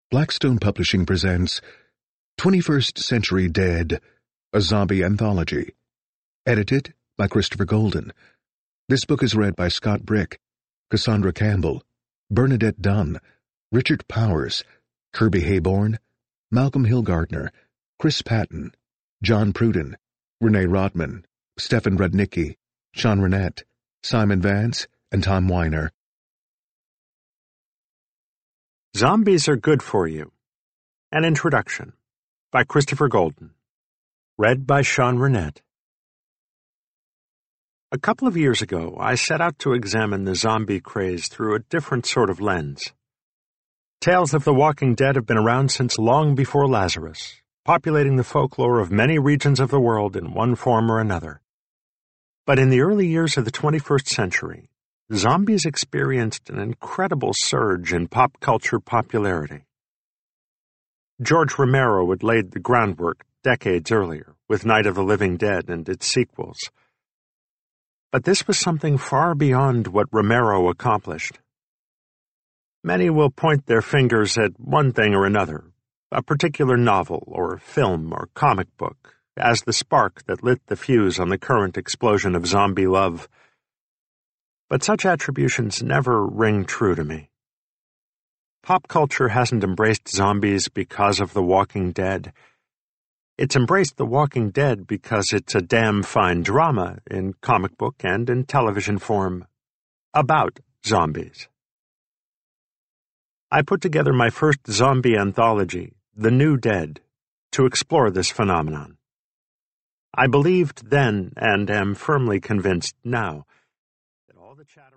Blackstone Publishing presents 21st Century Dead, a zombie anthology. Edited by Christopher Golden. This book is read by Scott Brick, Cassandra Campbell, Bernadette Dunn, Richard Powers, Kirby Hayborn, Malcolm Hillgardner, Chris Patton, John Pruden, Renee Rodman, Stefan Rudnicki, Sean Renette, Simon Vance, and Tom Weiner. Zombies Are Good For You. An Introduction by Christopher Golden. Read by Sean Renette. A couple of years ago, I set out to examine the zombie craze through a different sort of lens. Tales of the Walking Dead have been around since long before Lazarus, populating the folklore of many regions of the world in one form or another. But in the early years of the 21st century, zombies experienced an incredible surge in pop culture popularity. George Romero had laid the groundwork decades earlier with Night of the Living Dead and its sequels. But this was something far beyond what Romero accomplished. Many will point their fingers at one thing or another, a particular novel or film or comic book, as the spark that lit the fuse on the current explosion of zombie love. But such attributions never ring true to me. Pop culture hasn't embraced zombies because of The Walking Dead. It's embraced The Walking Dead because it's a damn fine drama in comic book and in television form about zombies. I put together my first zombie anthology, The New Dead, to explore this phenomenon. I believed then, and am firmly convinced now, that all the chatter